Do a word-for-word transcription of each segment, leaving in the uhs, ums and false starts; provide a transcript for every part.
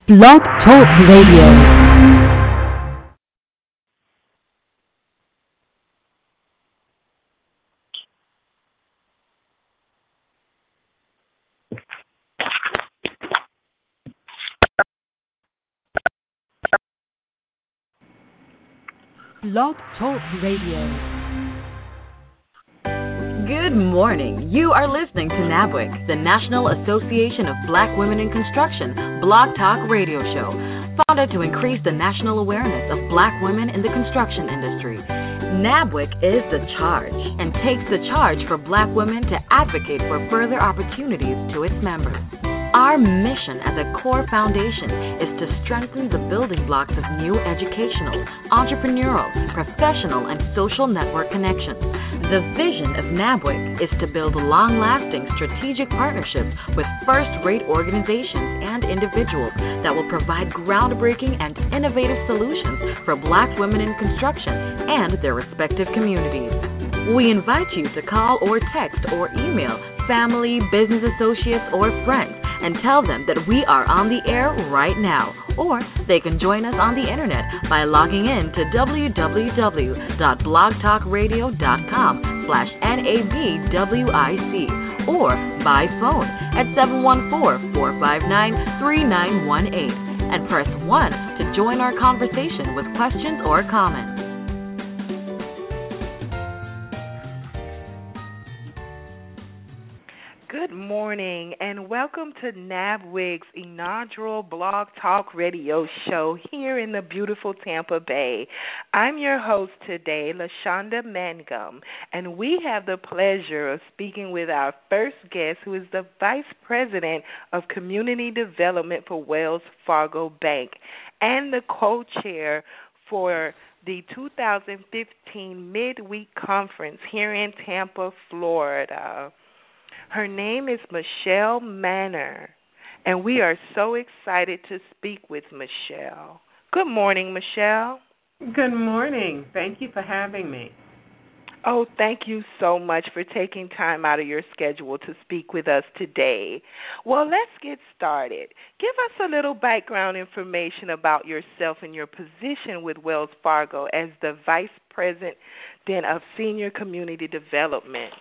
Blog Talk Radio. Blog Talk Radio. Good morning. You are listening to NABWIC, the National Association of Black Women in Construction Blog Talk Radio Show, founded to increase the national awareness of black women in the construction industry. NABWIC is the charge and takes the charge for black women to advocate for further opportunities to its members. Our mission as a core foundation is to strengthen the building blocks of new educational, entrepreneurial, professional, and social network connections. The vision of NABWIC is to build long-lasting strategic partnerships with first-rate organizations and individuals that will provide groundbreaking and innovative solutions for black women in construction and their respective communities. We invite you to call or text or email family, business associates, or friends and tell them that we are on the air right now. Or they can join us on the internet by logging in to w w w dot blog talk radio dot com slash N A B W I C or by phone at seven one four, four five nine, three nine one eight and press one to join our conversation with questions or comments. Good morning and welcome to NABWIC's inaugural Blog Talk Radio show here in the beautiful Tampa Bay. I'm your host today, LaShonda Mangum, and we have the pleasure of speaking with our first guest, who is the Vice President of Community Development for Wells Fargo Bank and the co-chair for the two thousand fifteen Midweek Conference here in Tampa, Florida. Her name is Michelle Manor, and we are so excited to speak with Michelle. Good morning, Michelle. Good morning. Thank you for having me. Oh, thank you so much for taking time out of your schedule to speak with us today. Well, let's get started. Give us a little background information about yourself and your position with Wells Fargo as the Vice President of Senior Community Development.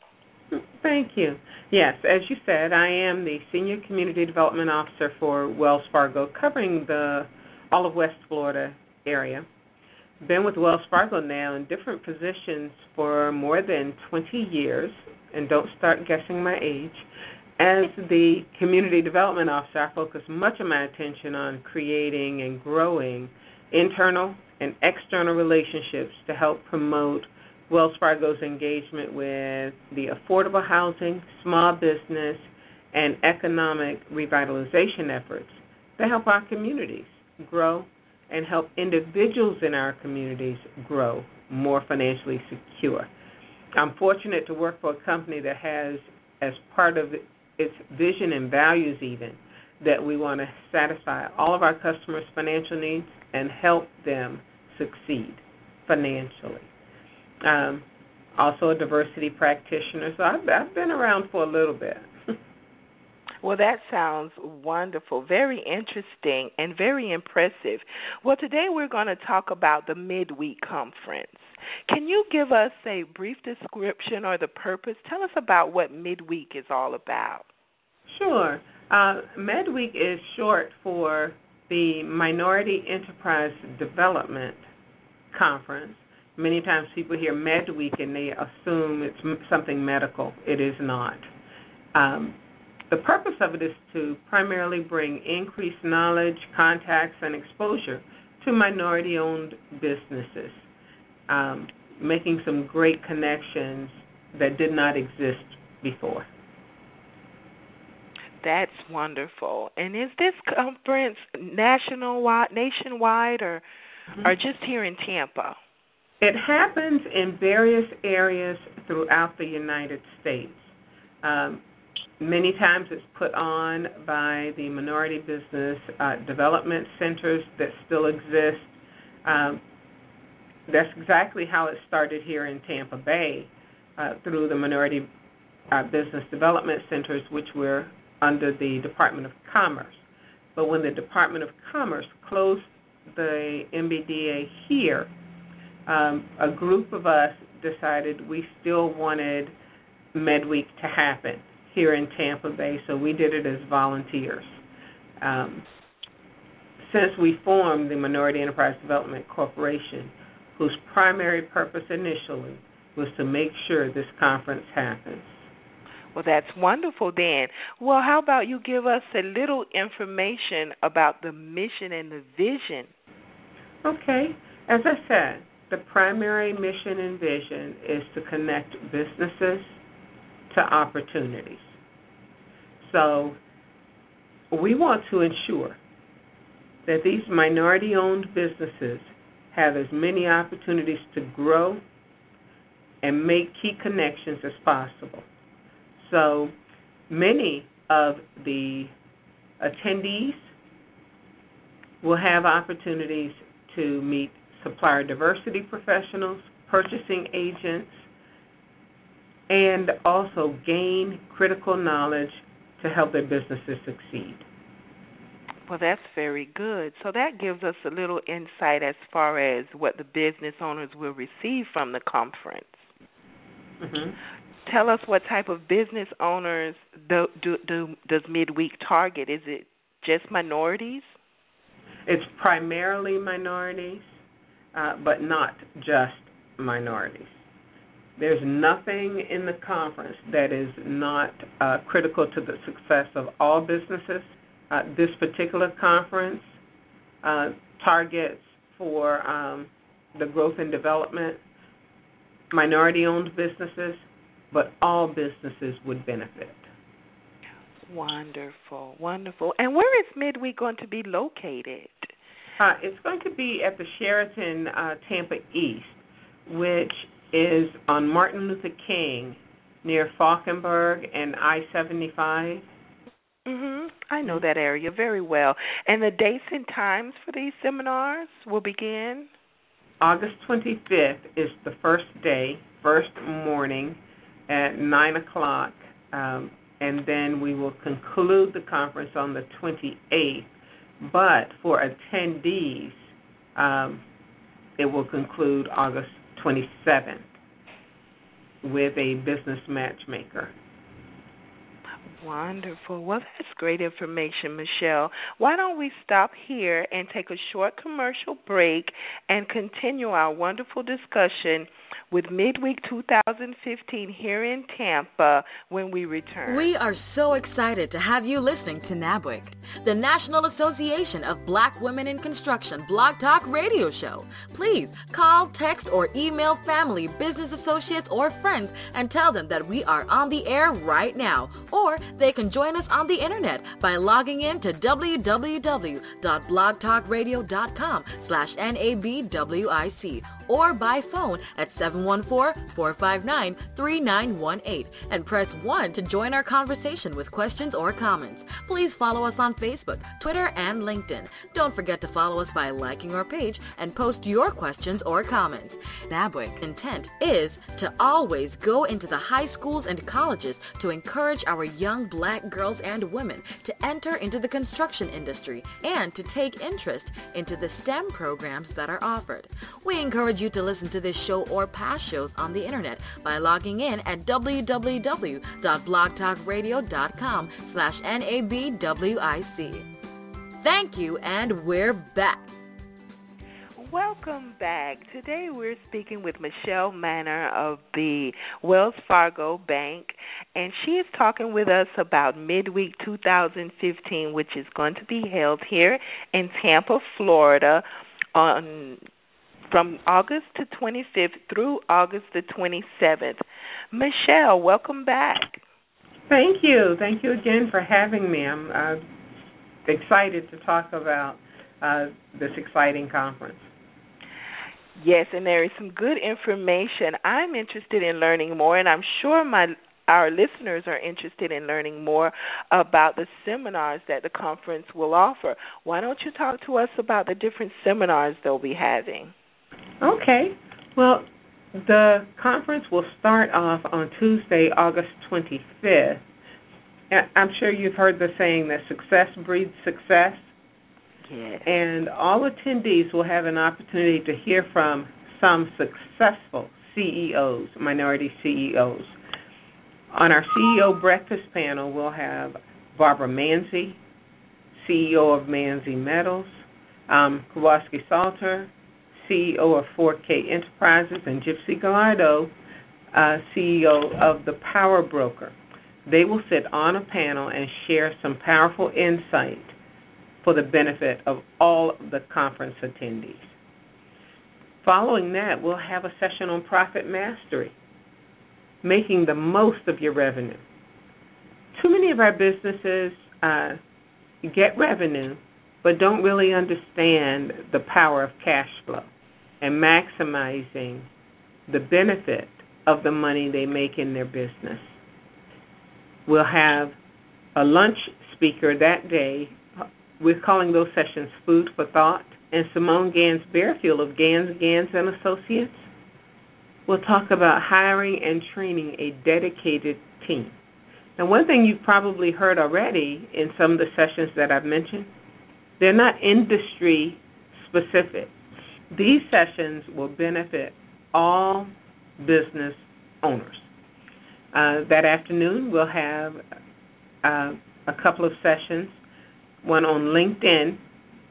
Thank you. Yes, as you said, I am the Senior Community Development Officer for Wells Fargo, covering the all of West Florida area. Been with Wells Fargo now in different positions for more than twenty years, and don't start guessing my age. As the Community Development Officer, I focus much of my attention on creating and growing internal and external relationships to help promote Wells Fargo's engagement with the affordable housing, small business, and economic revitalization efforts to help our communities grow and help individuals in our communities grow more financially secure. I'm fortunate to work for a company that has, as part of its vision and values even, that we want to satisfy all of our customers' financial needs and help them succeed financially. Um, also a diversity practitioner, so I've, I've been around for a little bit. Well, that sounds wonderful, very interesting, and very impressive. Well, today we're going to talk about the Midweek Conference. Can you give us a brief description or the purpose? Tell us about what Midweek is all about. Sure. Uh, Midweek is short for the Minority Enterprise Development Conference. Many times people hear Med Week and they assume it's m- something medical. It is not. Um, the purpose of it is to primarily bring increased knowledge, contacts, and exposure to minority-owned businesses, um, making some great connections that did not exist before. That's wonderful. And is this conference national, nationwide or, mm-hmm. or just here in Tampa? It happens in various areas throughout the United States. Um, many times it's put on by the minority business uh, development centers that still exist. Um, that's exactly how it started here in Tampa Bay uh, through the minority uh, business development centers, which were under the Department of Commerce. But when the Department of Commerce closed the M B D A here, um, a group of us decided we still wanted MedWeek to happen here in Tampa Bay, so we did it as volunteers. Um, since we formed the Minority Enterprise Development Corporation, whose primary purpose initially was to make sure this conference happens. Well, that's wonderful then. Well, how about you give us a little information about the mission and the vision? Okay. As I said, the primary mission and vision is to connect businesses to opportunities. So we want to ensure that these minority-owned businesses have as many opportunities to grow and make key connections as possible. So many of the attendees will have opportunities to meet supplier diversity professionals, purchasing agents, and also gain critical knowledge to help their businesses succeed. Well, that's very good. So that gives us a little insight as far as what the business owners will receive from the conference. Mm-hmm. Tell us what type of business owners do, do, do, does MidWeek target? Is it just minorities? It's primarily minorities, uh, but not just minorities. There's nothing in the conference that is not uh, critical to the success of all businesses. Uh, this particular conference uh, targets for um, the growth and development minority-owned businesses, but all businesses would benefit. Wonderful, wonderful. And where is MidWeek going to be located? Uh, it's going to be at the Sheraton uh, Tampa East, which is on Martin Luther King near Falkenberg and I seventy-five. Mm-hmm. I know that area very well. And the dates and times for these seminars will begin? August twenty-fifth is the first day, first morning at nine o'clock, um, and then we will conclude the conference on the twenty-eighth. But for attendees, um, it will conclude August twenty-seventh with a business matchmaker. Wonderful. Well, that's great information, Michelle. Why don't we stop here and take a short commercial break and continue our wonderful discussion with MidWeek two thousand fifteen here in Tampa when we return. We are so excited to have you listening to NABWIC, the National Association of Black Women in Construction Blog Talk Radio Show. Please call, text, or email family, business associates, or friends and tell them that we are on the air right now, or they can join us on the internet by logging in to www.blogtalkradio.com slash NABWIC or by phone at seven one four, four five nine, three nine one eight and press one to join our conversation with questions or comments. Please follow us on Facebook, Twitter, and LinkedIn. Don't forget to follow us by liking our page and post your questions or comments. NABWIC intent is to always go into the high schools and colleges to encourage our young black girls and women to enter into the construction industry and to take interest into the STEM programs that are offered. We encourage you to listen to this show or past shows on the internet by logging in at www.blogtalkradio.com slash NABWIC. Thank you, and we're back. Welcome back. Today we're speaking with Michelle Manor of the Wells Fargo Bank, and she is talking with us about MidWeek two thousand fifteen, which is going to be held here in Tampa, Florida on from August the twenty-fifth through August the twenty-seventh. Michelle, welcome back. Thank you. Thank you again for having me. I'm uh, excited to talk about uh, this exciting conference. Yes, and there is some good information. I'm interested in learning more, and I'm sure my our listeners are interested in learning more about the seminars that the conference will offer. Why don't you talk to us about the different seminars they'll be having? Okay. Well, the conference will start off on Tuesday, August twenty-fifth. I'm sure you've heard the saying that success breeds success. Yes. And all attendees will have an opportunity to hear from some successful C E Os, minority C E Os. On our C E O breakfast panel, we'll have Barbara Manzi, C E O of Manzi Metals, um, Kowalski Salter, C E O of four K Enterprises, and Gypsy Gallardo, uh, C E O of The Power Broker. They will sit on a panel and share some powerful insight for the benefit of all of the conference attendees. Following that, we'll have a session on profit mastery, making the most of your revenue. Too many of our businesses uh, get revenue, but don't really understand the power of cash flow and maximizing the benefit of the money they make in their business. We'll have a lunch speaker that day. We're calling those sessions Food for Thought. And Simone Gans-Bearfield of Gans, Gans and Associates will talk about hiring and training a dedicated team. Now, one thing you've probably heard already in some of the sessions that I've mentioned, they're not industry specific. These sessions will benefit all business owners. Uh, that afternoon, we'll have uh, a couple of sessions, one on LinkedIn,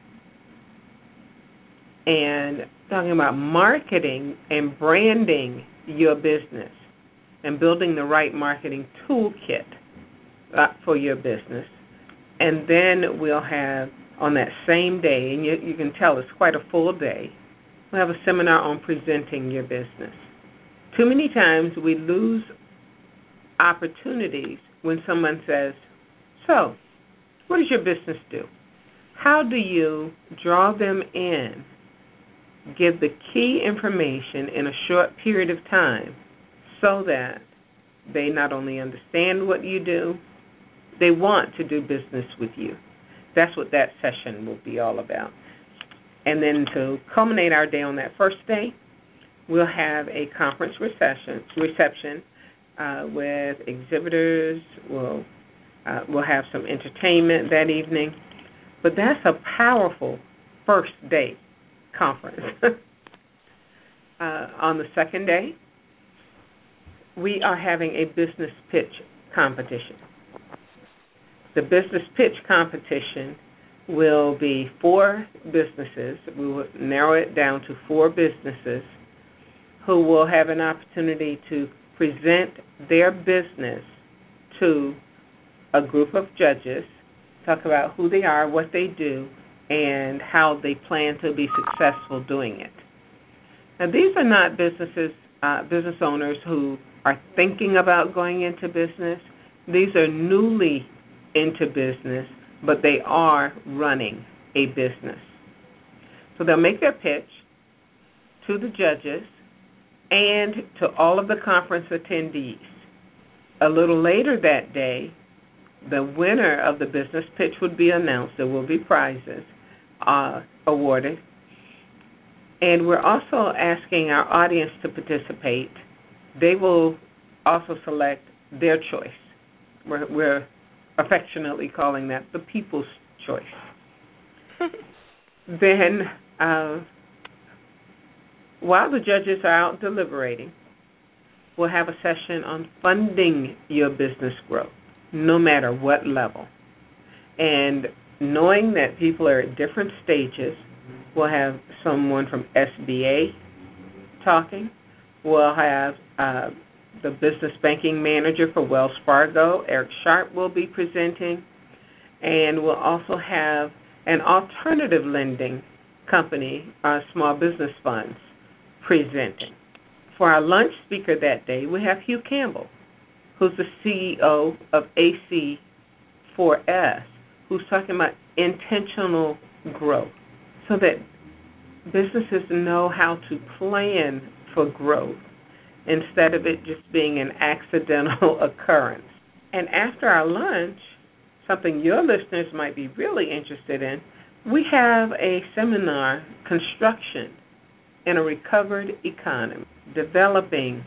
and talking about marketing and branding your business and building the right marketing toolkit uh, for your business. And then we'll have, on that same day, and you, you can tell it's quite a full day, we'll have a seminar on presenting your business. Too many times we lose opportunities when someone says, so, what does your business do? How do you draw them in, give the key information in a short period of time so that they not only understand what you do, they want to do business with you. That's what that session will be all about. And then to culminate our day on that first day, we'll have a conference reception, reception uh, with exhibitors. We'll, uh, we'll have some entertainment that evening. But that's a powerful first day conference. uh, on the second day, we are having a business pitch competition. The business pitch competition will be four businesses. We will narrow it down to four businesses who will have an opportunity to present their business to a group of judges, talk about who they are, what they do, and how they plan to be successful doing it. Now, these are not businesses, uh, business owners who are thinking about going into business. These are newly into business, but they are running a business. So they'll make their pitch to the judges and to all of the conference attendees. A little later that day, the winner of the business pitch would be announced. There will be prizes uh, awarded. And we're also asking our audience to participate. They will also select their choice. We're, we're affectionately calling that the people's choice. Then, uh, while the judges are out deliberating, we'll have a session on funding your business growth, no matter what level. And knowing that people are at different stages, we'll have someone from S B A talking. We'll have uh, the business banking manager for Wells Fargo, Eric Sharp, will be presenting. And we'll also have an alternative lending company, uh, small business funds, presenting. For our lunch speaker that day, we have Hugh Campbell, who's the C E O of A C four S, who's talking about intentional growth, so that businesses know how to plan for growth instead of it just being an accidental occurrence. And after our lunch, something your listeners might be really interested in, we have a seminar, Construction in a Recovered Economy, developing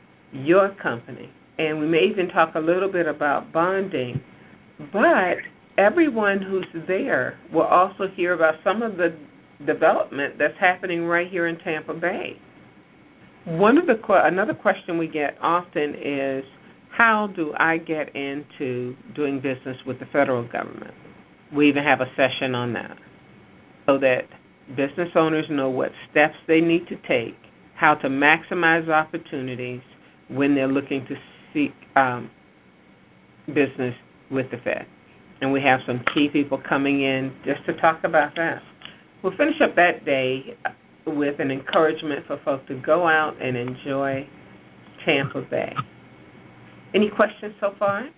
your company. And we may even talk a little bit about bonding, but everyone who's there will also hear about some of the development that's happening right here in Tampa Bay. One of the another question we get often is, how do I get into doing business with the federal government? We even have a session on that, so that business owners know what steps they need to take, how to maximize opportunities when they're looking to seek um, business with the Fed. And we have some key people coming in just to talk about that. We'll finish up that day with an encouragement for folks to go out and enjoy Tampa Bay. Any questions so far?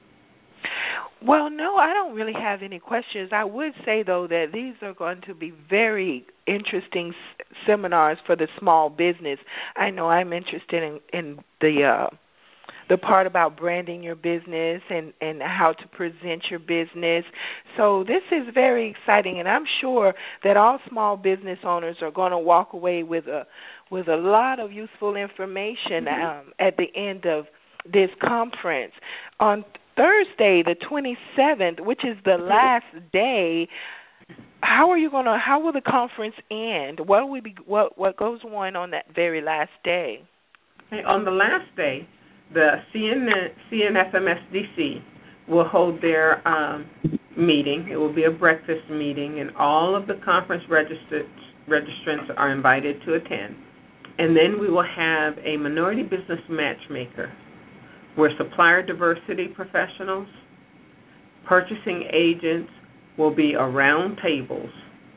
Well, no, I don't really have any questions. I would say, though, that these are going to be very interesting s- seminars for the small business. I know I'm interested in, in the uh, the part about branding your business and, and how to present your business. So this is very exciting, and I'm sure that all small business owners are going to walk away with a with a lot of useful information um, at the end of this conference. On Thursday, the twenty-seventh, which is the last day, how are you going to, how will the conference end? What will we be, what what goes on on that very last day? Okay, on the last day, the C N F M S D C will hold their um, meeting. It will be a breakfast meeting, and all of the conference registrants registrants are invited to attend. And then we will have a minority business matchmaker, where supplier diversity professionals, purchasing agents will be around tables,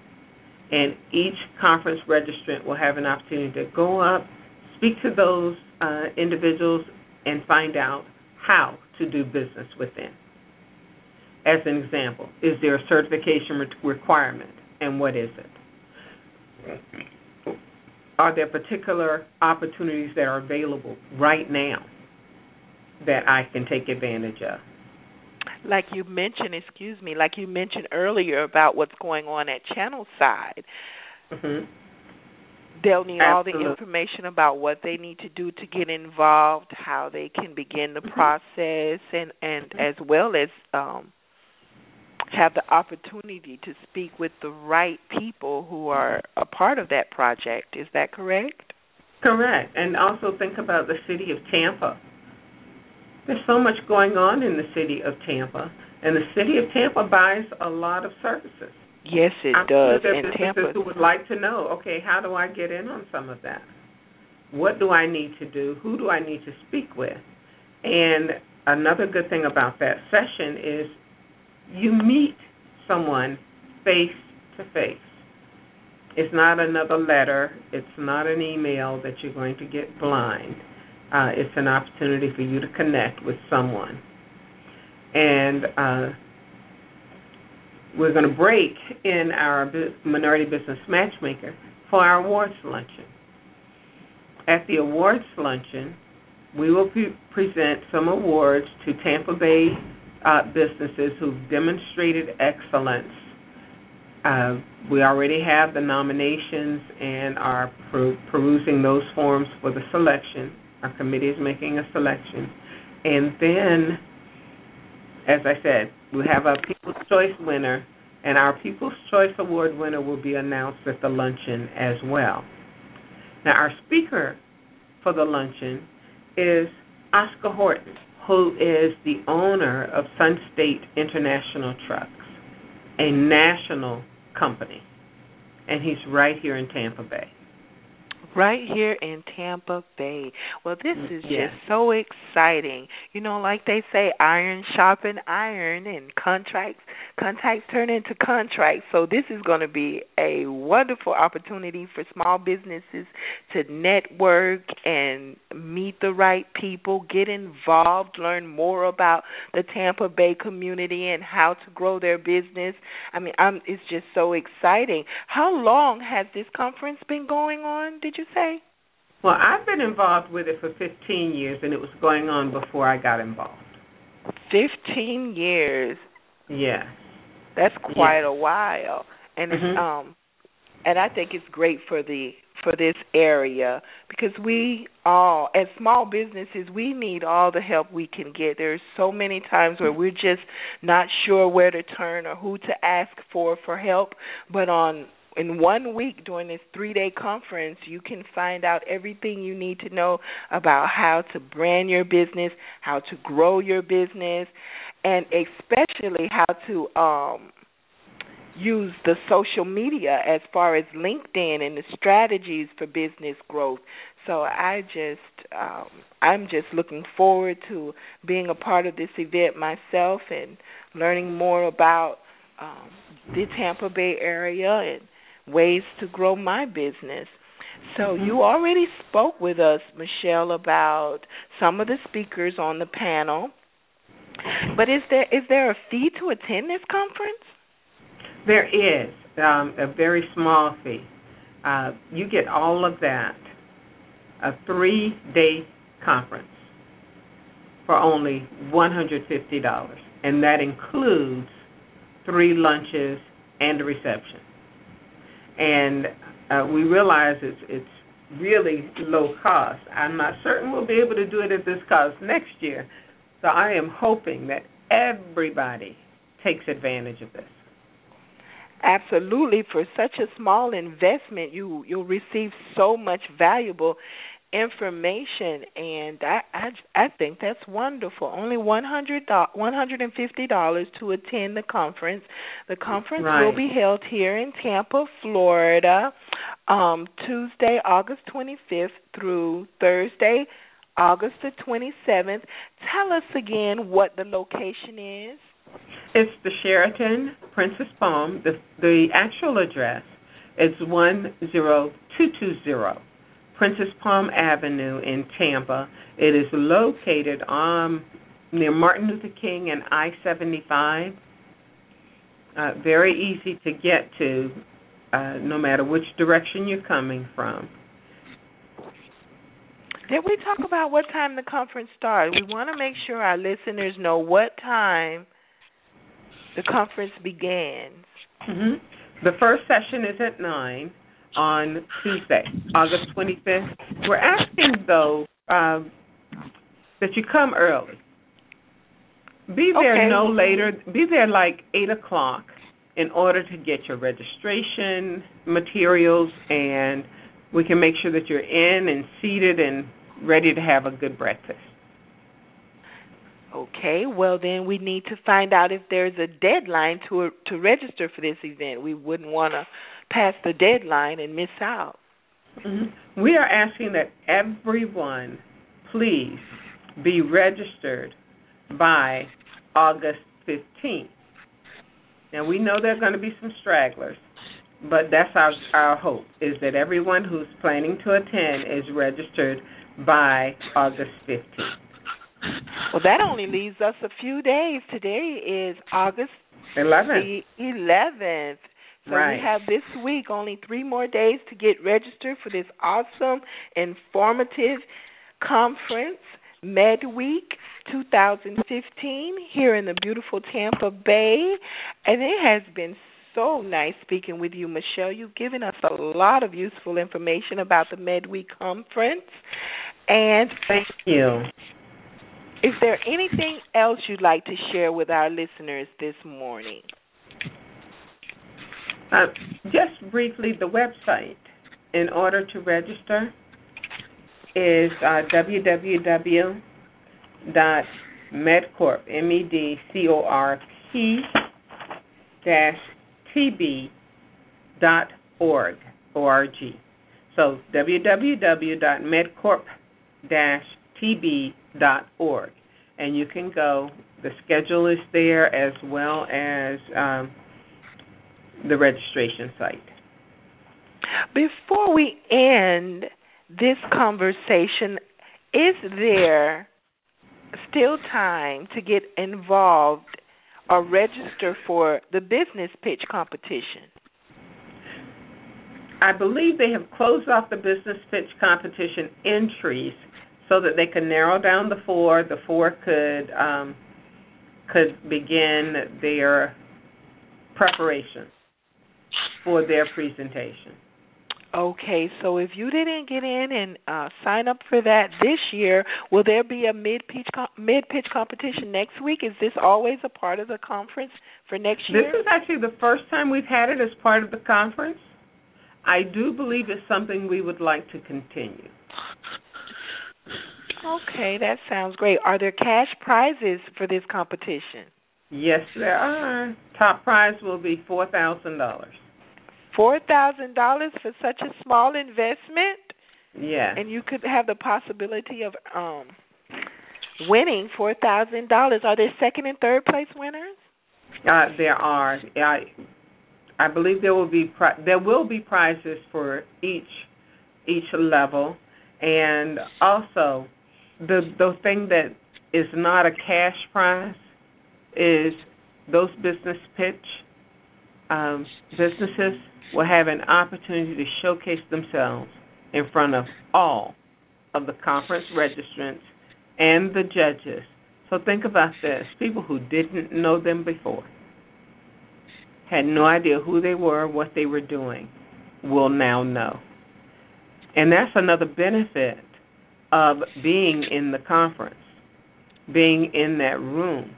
and each conference registrant will have an opportunity to go up, speak to those uh, individuals, and find out how to do business with them. As an example, is there a certification re- requirement, and what is it? Are there particular opportunities that are available right now that I can take advantage of? Like you mentioned, excuse me, like you mentioned earlier about what's going on at Channel Side. Mm-hmm. They'll need Absolutely. all the information about what they need to do to get involved, how they can begin the process, and, and as well as um, have the opportunity to speak with the right people who are a part of that project. Is that correct? Correct. And also think about the city of Tampa. There's so much going on in the city of Tampa, and the city of Tampa buys a lot of services. Yes, it I'm does. sure there are And businesses Tampa, who would like to know, okay, how do I get in on some of that? What do I need to do? Who do I need to speak with? And another good thing about that session is you meet someone face to face. It's not another letter. It's not an email that you're going to get blind. Uh, it's an opportunity for you to connect with someone. And uh, we're going to break in our Minority Business Matchmaker for our awards luncheon. At the awards luncheon, we will pre- present some awards to Tampa Bay uh, businesses who've demonstrated excellence. Uh, we already have the nominations and are per- perusing those forms for the selection. Our committee is making a selection. And then, as I said, we have a People's Choice winner, and our People's Choice Award winner will be announced at the luncheon as well. Now, our speaker for the luncheon is Oscar Horton, who is the owner of Sun State International Trucks, a national company, and he's right here in Tampa Bay. right here in Tampa Bay. Well, this is Yes. just so exciting. You know, like they say, iron sharpen iron, and contracts contacts turn into contracts. So this is going to be a wonderful opportunity for small businesses to network and meet the right people, get involved, learn more about the Tampa Bay community and how to grow their business. I mean, I'm, it's just so exciting. How long has this conference been going on, did you say? Well, I've been involved with it for fifteen years, and it was going on before I got involved. fifteen years. Yes. That's quite Yes. a while. And it's Mhm. um and I think it's great for the for this area, because we all, as small businesses, we need all the help we can get. There's so many times where we're just not sure where to turn or who to ask for for help, but on in one week during this three-day conference, you can find out everything you need to know about how to brand your business, how to grow your business, and especially how to um, use the social media as far as LinkedIn and the strategies for business growth. So I just, um, I'm just looking forward to being a part of this event myself and learning more about um, the Tampa Bay area and ways to grow my business. So Mm-hmm. you already spoke with us, Michelle, about some of the speakers on the panel. But is there is there a fee to attend this conference? There is um, a very small fee. Uh, you get all of that, a three-day conference for only one hundred fifty dollars, and that includes three lunches and a reception. And uh, we realize it's, it's really low cost. I'm not certain we'll be able to do it at this cost next year, so I am hoping that everybody takes advantage of this. Absolutely. For such a small investment, you, you'll receive so much valuable information, and I, I, I think that's wonderful. Only one hundred dollars, one hundred fifty dollars to attend the conference. The conference Right. will be held here in Tampa, Florida, um, Tuesday, August twenty-fifth through Thursday, August the twenty-seventh. Tell us again what the location is. It's the Sheraton Princess Palm. The, the actual address is one zero two two zero Princess Palm Avenue in Tampa. It is located um, near Martin Luther King and I seventy-five. Uh, very easy to get to, uh, no matter which direction you're coming from. Did we talk about what time the conference starts? We want to make sure our listeners know what time the conference begins. Mm-hmm. The first session is at nine on Tuesday, August twenty-fifth. We're asking, though, um, that you come early. Be there Okay. no later. Be there like eight o'clock in order to get your registration materials, and we can make sure that you're in and seated and ready to have a good breakfast. Okay, well then we need to find out if there's a deadline to to register for this event. We wouldn't want to pass the deadline and miss out. Mm-hmm. We are asking that everyone please be registered by August fifteenth. Now we know there are going to be some stragglers, but that's our, our hope, is that everyone who's planning to attend is registered by August fifteenth. Well, that only leaves us a few days. Today is August eleventh. the eleventh. So Right. we have this week only three more days to get registered for this awesome, informative conference, MedWeek twenty fifteen, here in the beautiful Tampa Bay. And it has been so nice speaking with you, Michelle. You've given us a lot of useful information about the MedWeek conference. And Thank you. is there anything else you'd like to share with our listeners this morning? Uh, just briefly, the website in order to register is uh, w w w dot medcorp, M E D C O R P dash T B dot org, O R G. So w w w dot medcorp dash T B dot org. And you can go, the schedule is there as well as um, the registration site. Before we end this conversation, is there still time to get involved or register for the business pitch competition? I believe they have closed off the business pitch competition entries so that they can narrow down the four. The four could um, could begin their preparation for their presentation. Okay, so if you didn't get in and uh, sign up for that this year, will there be a mid-pitch com- mid-pitch competition next week? Is this always a part of the conference for next This year? is actually the first time we've had it as part of the conference. I do believe it's something we would like to continue. Okay, that sounds great. Are there cash prizes for this competition? Yes, there are. Top prize will be four thousand dollars. four thousand dollars for such a small investment? Yes. And you could have the possibility of um, winning four thousand dollars. Are there second and third place winners? Uh, there are. I, I believe there will be pri- there will be prizes for each each level, and also the the thing that is not a cash prize is those business pitch um, businesses will have an opportunity to showcase themselves in front of all of the conference registrants and the judges. So think about this. People who didn't know them before, had no idea who they were, what they were doing, will now know. And that's another benefit of being in the conference, being in that room.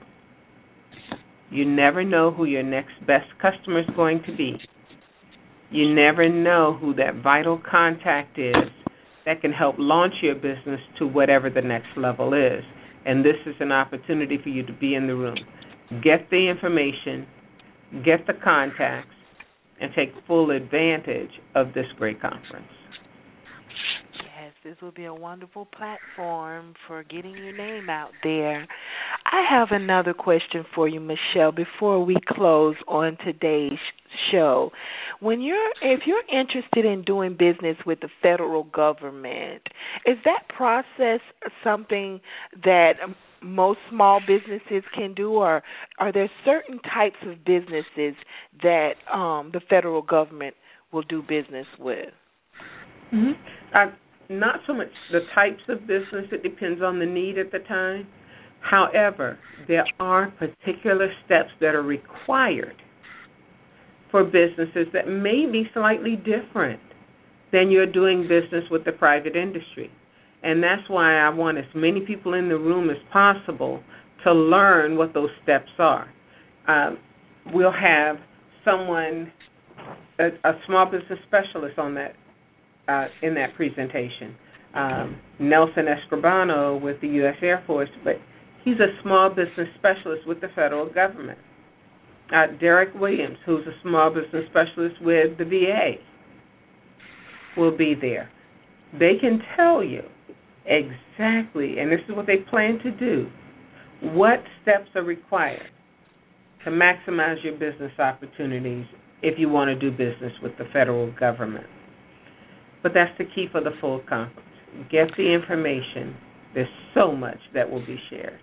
You never know who your next best customer is going to be. You never know who that vital contact is that can help launch your business to whatever the next level is. And this is an opportunity for you to be in the room. Get the information, get the contacts, and take full advantage of this great conference. Yes, this will be a wonderful platform for getting your name out there. I have another question for you, Michelle, before we close on today's show. When you're, if you're interested in doing business with the federal government, is that process something that um, most small businesses can do, or are there certain types of businesses that um, the federal government will do business with? Mm-hmm. Uh, not so much the types of business. It depends on the need at the time. However, there are particular steps that are required for businesses that may be slightly different than you're doing business with the private industry. And that's why I want as many people in the room as possible to learn what those steps are. Um, we'll have someone, a, a small business specialist on that Uh, in that presentation. Um, Nelson Escribano with the U S Air Force, but he's a small business specialist with the federal government. Uh, Derek Williams, who's a small business specialist with the V A, will be there. They can tell you exactly, and this is what they plan to do, what steps are required to maximize your business opportunities if you want to do business with the federal government. But that's the key for the full conference. Get the information. There's so much that will be shared.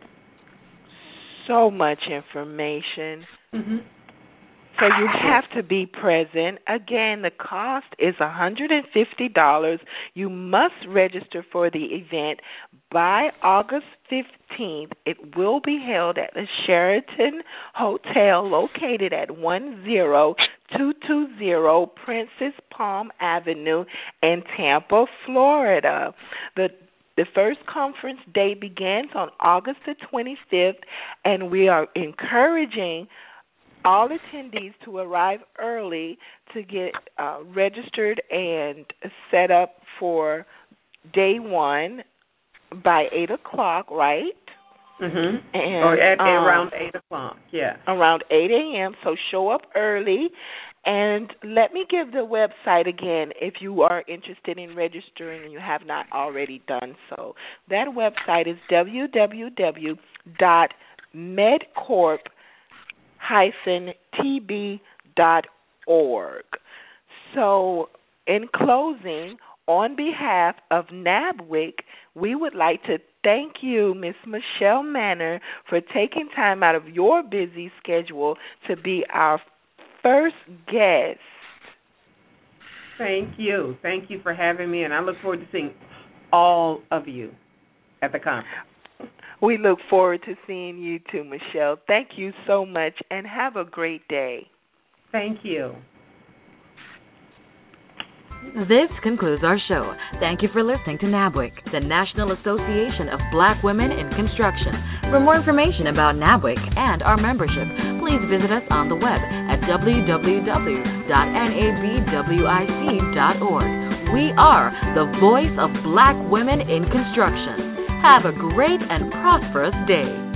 So much information. Mm-hmm. So you have to be present. Again, the cost is one hundred fifty dollars. You must register for the event by August fifteenth. It will be held at the Sheraton Hotel located at one zero two two zero Princess Palm Avenue in Tampa, Florida. The The first conference day begins on August the twenty-fifth, and we are encouraging all attendees to arrive early to get uh, registered and set up for day one by eight o'clock, right? Mm-hmm. And, or at um, around eight o'clock, yeah. Around eight a.m., so show up early. And let me give the website again if you are interested in registering and you have not already done so. That website is w w w dot medcorp dash t b dot org. So in closing, on behalf of NABWIC, we would like to thank you, Miz Michelle Manor, for taking time out of your busy schedule to be our first guest. Thank you. Thank you for having me, and I look forward to seeing all of you at the conference. We look forward to seeing you too, Michelle. Thank you so much, and have a great day. Thank you. This concludes our show. Thank you for listening to NABWIC, the National Association of Black Women in Construction. For more information about NABWIC and our membership, please visit us on the web at w w w dot n a b w i c dot org. We are the voice of black women in construction. Have a great and prosperous day.